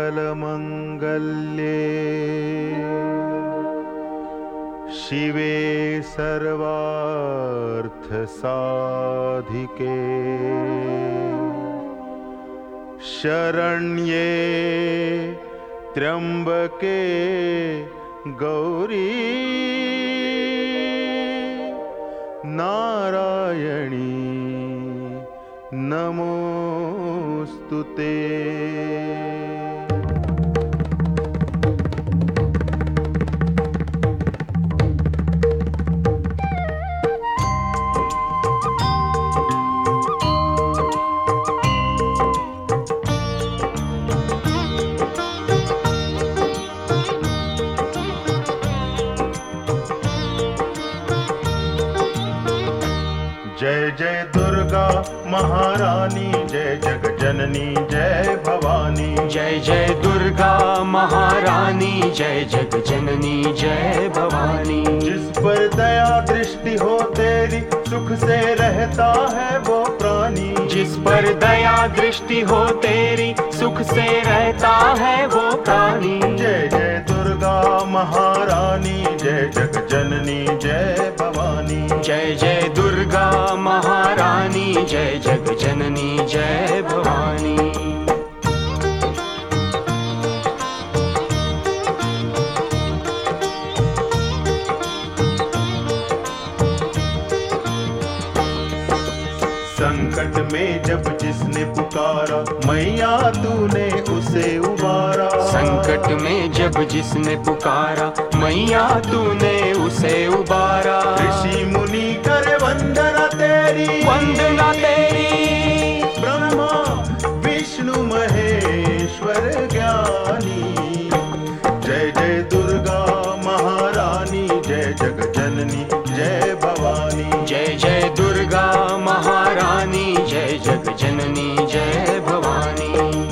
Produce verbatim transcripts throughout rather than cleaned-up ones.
सर्वमङ्गलमङ्गल्ये शिवे सर्वार्थसाधिके शरण्ये त्र्यंबके गौरी नारायणी नमोस्तुते। जय जय दुर्गा महारानी, जय जग जननी जय भवानी। जय जय दुर्गा महारानी, जय जग जननी जय भवानी। जिस पर दया दृष्टि हो तेरी सुख से रहता है वो प्राणी। जिस पर दया दृष्टि हो तेरी सुख से रहता है वो प्राणी। जय जय दुर्गा महारानी, जय जग जननी जय भवानी। जय जय दुर्गा महारानी, जय जग जननी जय भवानी। संकट में जब जिसने पुकारा मैया तूने उसे उबारा। संकट में जब जिसने पुकारा मैया तूने उसे उबारा। ऋषि मुनि करे वंदना तेरी, वंदना तेरी। ब्रह्मा विष्णु महेश्वर ज्ञानी। जय जय दुर्गा महारानी, जय जग जननी जय भवानी। जय जय दुर्गा महारानी, जय जग जननी जय भवानी।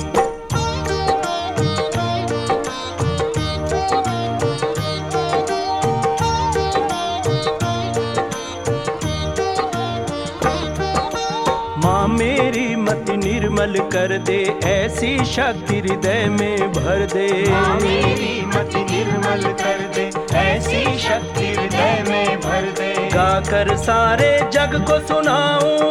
माँ मेरी मति निर्मल कर दे, ऐसी शक्ति हृदय में भर दे। माँ मेरी मति निर्मल कर दे, ऐसी शक्ति हृदय में भर दे। गाकर सारे जग को सुनाऊं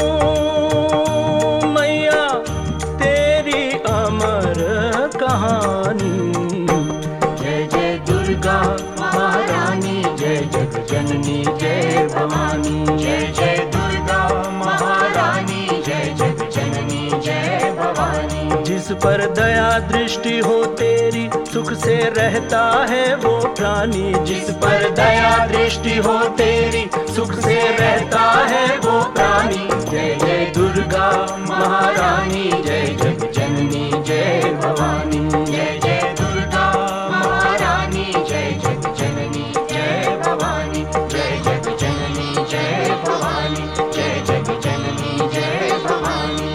मैया तेरी अमर कहानी। जय जय दुर्गा महारानी, जय जग जननी जय भवानी। जय जय दुर्गा महारानी, जय जग जननी जय भवानी। जिस पर दया दृष्टि हो तेरी सुख से रहता है वो प्राणी। जिस पर दया दृष्टि हो तेरी सुख से रहता है वो प्राणी। जय जय दुर्गा महारानी, जय जग जननी जय भवानी। जय जय दुर्गा महारानी, जय जग जननी जय भवानी। जय जग जननी जय भवानी। जय जग जननी जय भवानी।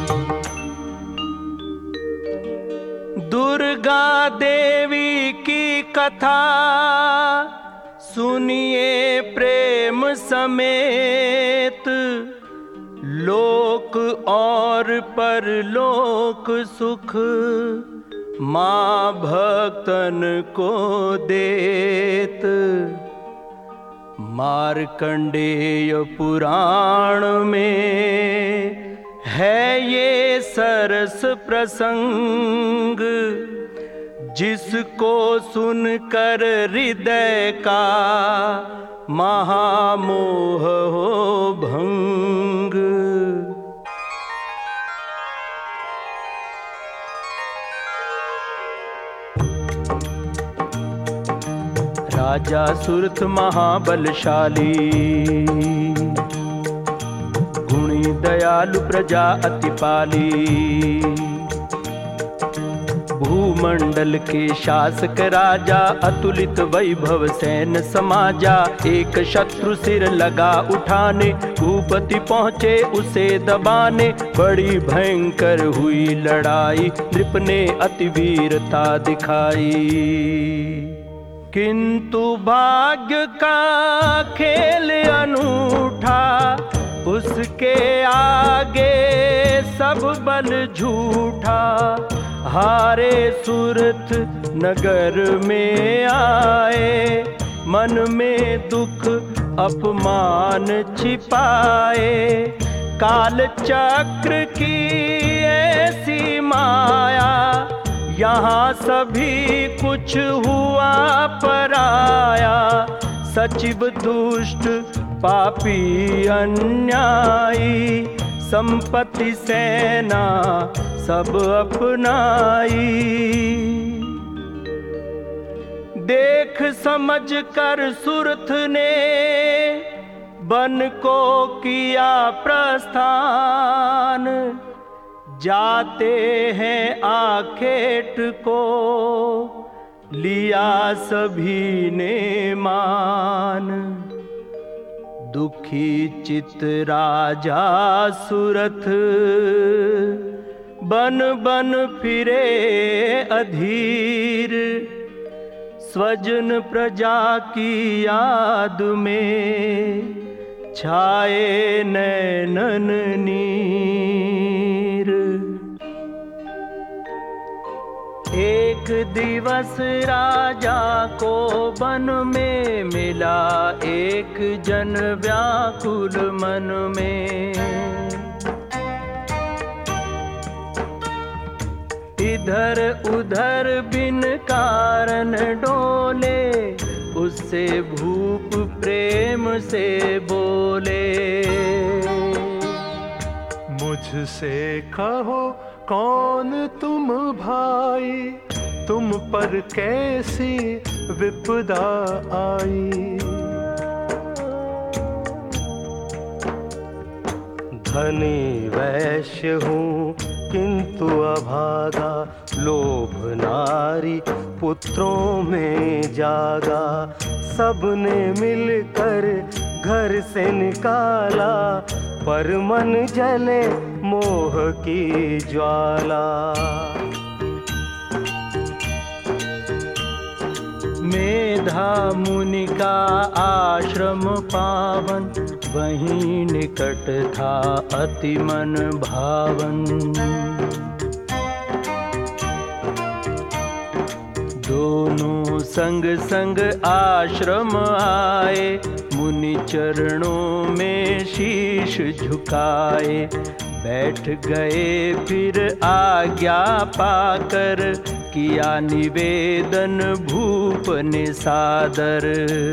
दुर्गा देवी की कथा सुनिए प्रेम समेत। लोक और परलोक सुख माँ भक्तन को देत। मार्कंडेय पुराण में है ये सरस प्रसंग। जिसको सुनकर हृदय का महामोह हो भंग। राजा सुरथ महाबलशाली, गुणी दयालु प्रजा अति पाली। भूमंडल के शासक राजा, अतुलित वैभव सैन्य समाजा। एक शत्रु सिर लगा उठाने, भूपति पहुँचे उसे दबाने। बड़ी भयंकर हुई लड़ाई, नृप ने अति वीरता दिखाई। किंतु भाग्य का खेल अनूठा, उसके आगे सब बल झूठा। हारे सूरत नगर में आए, मन में दुख अपमान छिपाए। काल चक्र की ऐसी माया, यहाँ सभी कुछ हुआ पराया। सचिव दुष्ट पापी अन्यायी, संपत्ति सेना सब अपनाई। देख समझ कर सुरथ ने बन को किया प्रस्थान। जाते हैं आखेट को लिया सभी ने मान। दुखी चित राजा सुरथ बन बन फिरे अधीर। स्वजन प्रजा की याद में छाए नैनन नीर। एक दिवस राजा को वन में मिला एक जन व्याकुल मन में। इधर उधर बिन कारण डोले, उससे भूप प्रेम से बोले। मुझसे कहो कौन तुम भाई, तुम पर कैसी विपदा आई। धनी वैश्य हूँ किंतु अभागा, लोभ नारी पुत्रों में जागा। सबने मिलकर घर से निकाला, पर मन जले मोह की ज्वाला। मेधा मुनि का आश्रम पावन, वहीं निकट था अति मन भावन। दोनों संग संग आश्रम आए, मुनि चरणों में शीश झुकाए। बैठ गए फिर आज्ञा पाकर, किया निवेदन भूप ने सादर।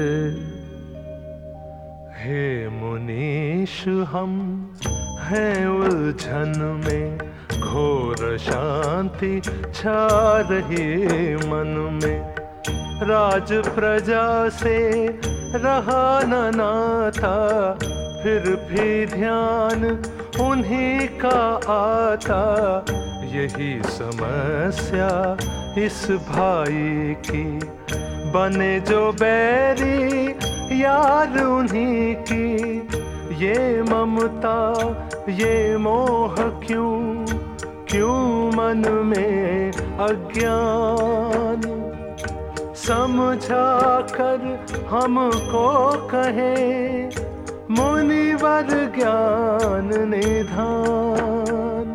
हे मुनीश हम हैं उलझन में, घोर शांति छा रही मन में। राज प्रजा से रहा न नाता, फिर भी ध्यान उन्हीं का आता। यही समस्या इस भाई की, बने जो बैरी यार उन्हीं की। ये ममता ये मोह क्यों, क्यों मन में अज्ञान। समझा कर हमको कहे मुनिवर ज्ञान निधान।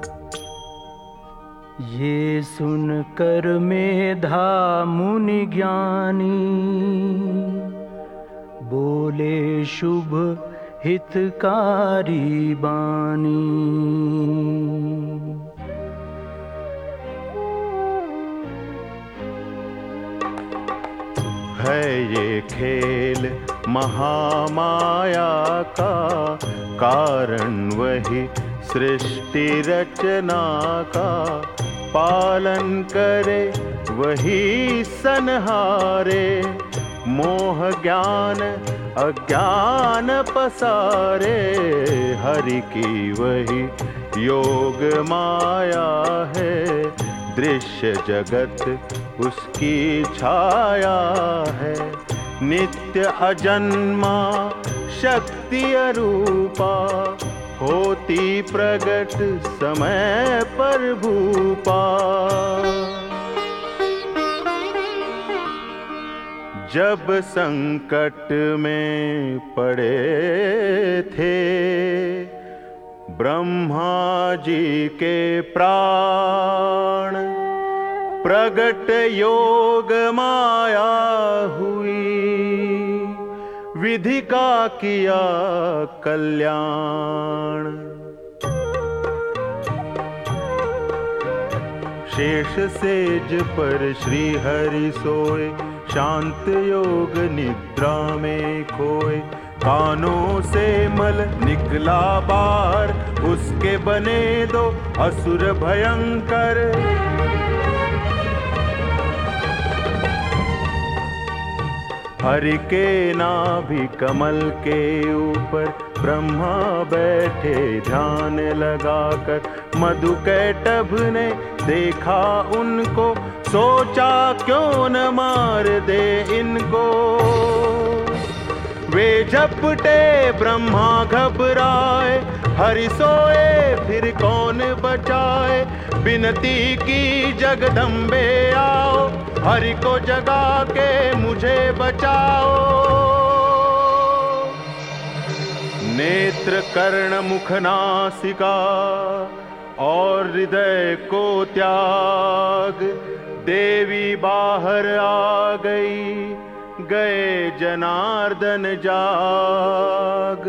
ये सुन कर मेधा मुनि ज्ञानी, बोले शुभ हितकारी बानी। है ये खेल महामाया का, कारण वही सृष्टि रचना का। पालन करे वही सनहारे, मोह ज्ञान अज्ञान पसारे। हरि की वही योग माया है, दृश्य जगत उसकी छाया है। नित्य अजन्मा शक्ति अरूपा, होती प्रगट समय पर भूपा। जब संकट में पड़े थे ब्रह्मा जी के प्राण प्रगट योग माया हुई, विधि का किया कल्याण। शेष सेज पर श्री हरि सोए, शांत योग निद्रा में खोए। कानों से मल निकला बाहर, उसके बने दो असुर भयंकर। हरि के नाभि कमल के ऊपर ब्रह्मा बैठे ध्यान लगाकर। मधुकैटभ ने देखा उनको, सोचा क्यों न मार दे इनको। वे झपटे ब्रह्मा घबराए, हरि सोए फिर कौन बचाए। विनती की जगदम्बे आओ, हरि को जगा के मुझे बचाओ। नेत्र कर्ण मुख नासिका और हृदय को त्याग, देवी बाहर आ गई, गए जनार्दन जाग।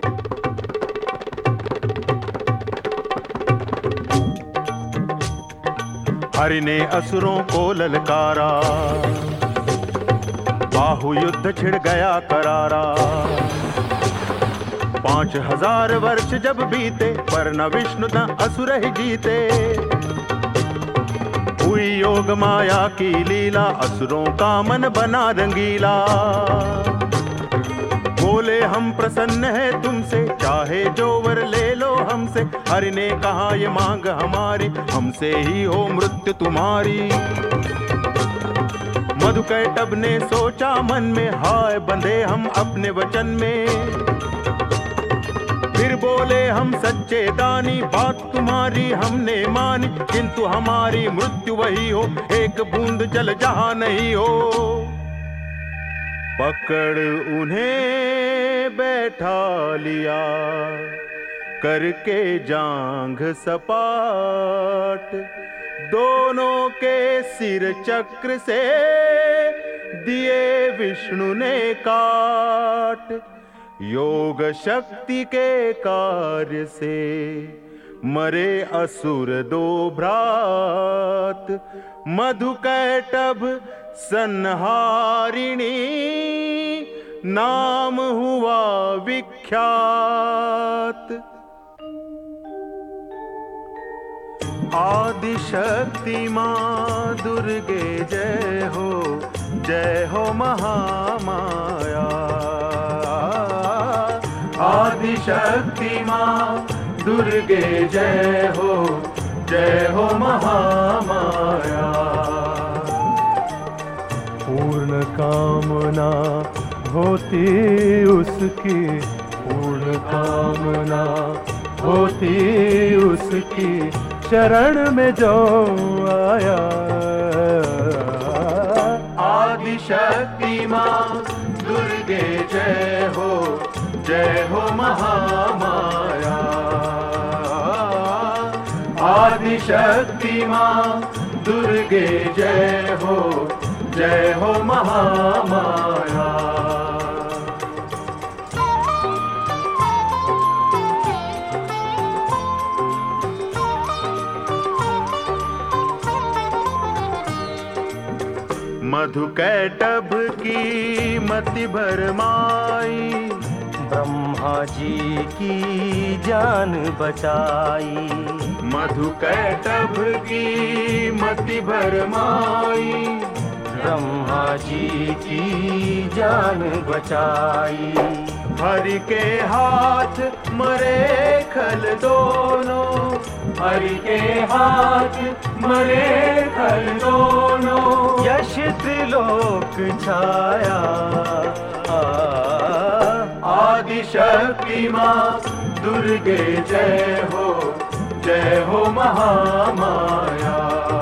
हरि ने असुरों को ललकारा, बाहु युद्ध छिड़ गया करारा। पांच हजार वर्ष जब बीते, पर न विष्णु न असुर ही जीते। हुई योग माया की लीला, असुरों का मन बना रंगीला। बोले हम प्रसन्न है तुमसे, चाहे जो वर ले लो हमसे। हरि ने कहा ये मांग हमारी, हमसे ही हो मृत्यु तुम्हारी। मधुकैटभ ने सोचा मन में, हाय बंधे हम अपने वचन में। फिर बोले हम सच्चे दानी, बात तुम्हारी हमने मानी। किंतु हमारी मृत्यु वही हो, एक बूंद जल जहां नहीं हो। पकड़ उन्हें बैठा लिया, करके जांघ सपाट। दोनों के सिर चक्र से दिए विष्णु ने काट। योग शक्ति के कार्य से मरे असुर दो भ्रात। मधुकैटभ संहारिणी नाम हुआ विख्यात। आदिशक्ति मां दुर्गे जय हो, जय हो महामाया। आदिशक्ति मां दुर्गे जय हो, जय हो महामाया। पूर्ण कामना होती उसकी, पूर्ण कामना होती उसकी, शरण में जो आया। आदिशक्ति मां दुर्गे जय हो, जय हो महामाया। आदिशक्ति मां दुर्गे जय हो, जय हो महामाया। मधुकैटभ की मति भरमाई, ब्रह्मा जी की जान बचाई। मधुकैटभ की मति भरमाई, ब्रह्मा जी की जान बचाई। हरि के हाथ मरे खल दोनों, हरि के हाथ मरे खल दोनों। यश त्रिलोक छाया। आदिशक्ति मां दुर्गे जय हो, जय हो महामाया।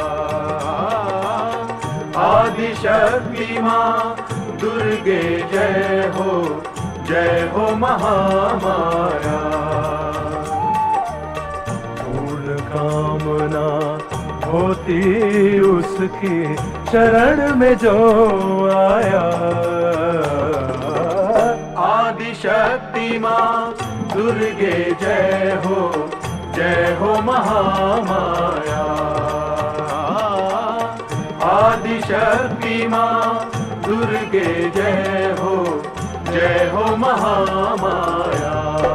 आदिशक्ति मां दुर्गे जय हो, जय हो महामाया। कामना होती उसकी शरण में जो आया। आदि शक्ति माँ दुर्गे जय हो, जय हो महामाया। आदि शक्ति माँ दुर्गे जय हो, जय हो महामाया।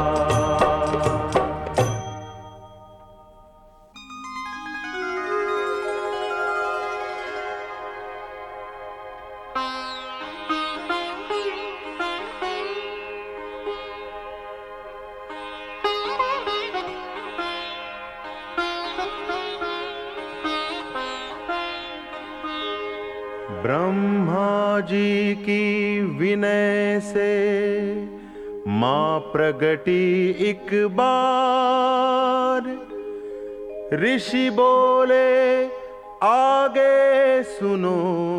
ब्रह्मा जी की विनय से माँ प्रगटी एक बार। ऋषि बोले आगे सुनो,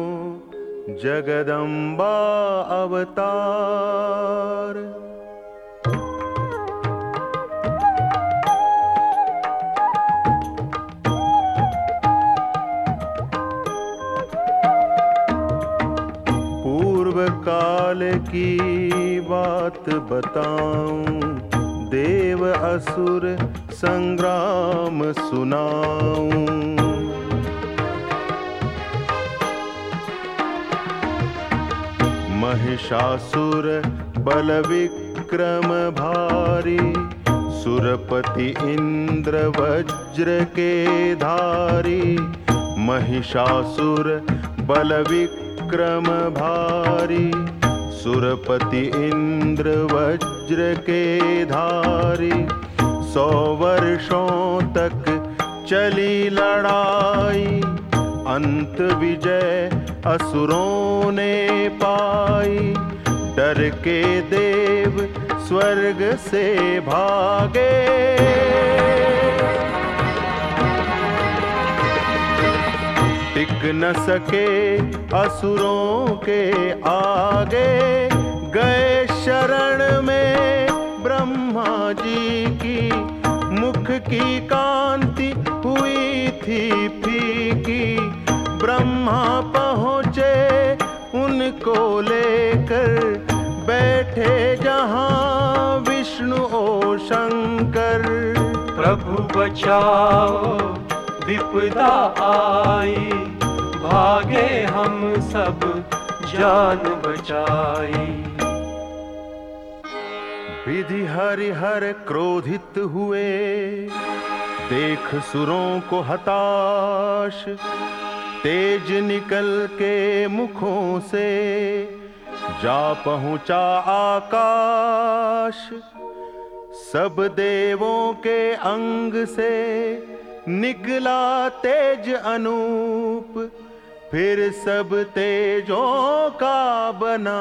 जगदम्बा अवतार। काल की बात बताऊं, देव असुर संग्राम सुनाऊं। महिषासुर बल विक्रम भारी, सुरपति इंद्र वज्र के धारी। महिषासुर बल विक्रम भारी, सुरपति इंद्र वज्र के धारी। सौ वर्षों तक चली लड़ाई, अंत विजय असुरों ने पाई। डर के देव स्वर्ग से भागे, टिक न सके असुरों के आगे। गए शरण में ब्रह्मा जी की, मुख की कांति हुई थी फीकी। ब्रह्मा पहुँचे उनको लेकर, बैठे जहाँ विष्णु ओ शंकर। प्रभु बचाओ विपदा आई, भागे हम सब जान बचाई। विधि हरिहर क्रोधित हुए, देख सुरों को हताश। तेज निकल के मुखों से जा पहुंचा आकाश। सब देवों के अंग से निकला तेज अनूप, फिर सब तेजों का बना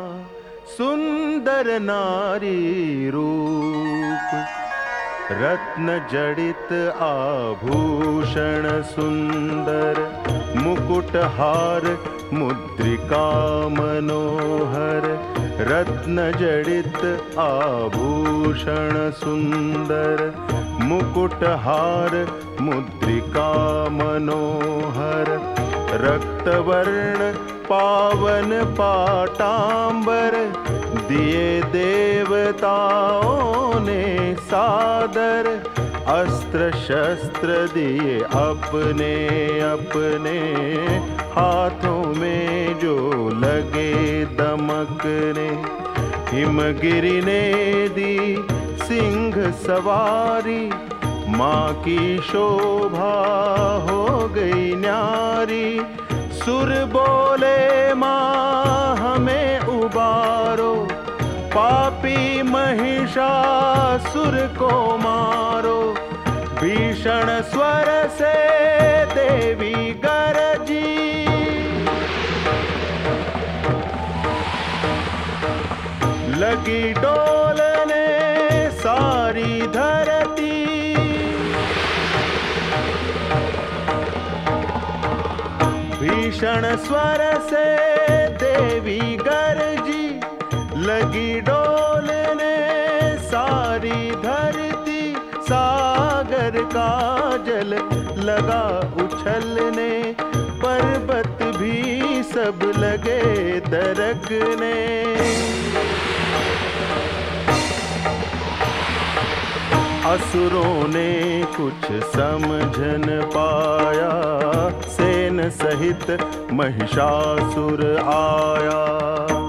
सुंदर नारी रूप। रत्न जड़ित आभूषण सुंदर, मुकुट हार मुद्रिका मनोहर। रत्न जड़ित आभूषण सुंदर, मुकुट हार मुद्रिका मनोहर। रक्तवर्ण पावन पाटांबर, दिए देवताओं ने सादर। अस्त्र शस्त्र दिए अपने अपने, हाथों में जो लगे दमकने। हिमगिरि ने दी सिंह सवारी, माँ की शोभा हो गई न्यारी। सुर बोले माँ हमें उबारो, पापी महिषासुर को मारो। भीषण स्वर से देवी गरजी, लगी डोलने सारी धरती। भीषण स्वर से देवी गरजी, लगी डोलने सारी धरती। सागर का जल लगा उछलने, पर्वत भी सब लगे दरकने। असुरों ने कुछ समझ न पाया, सेन सहित महिषासुर आया।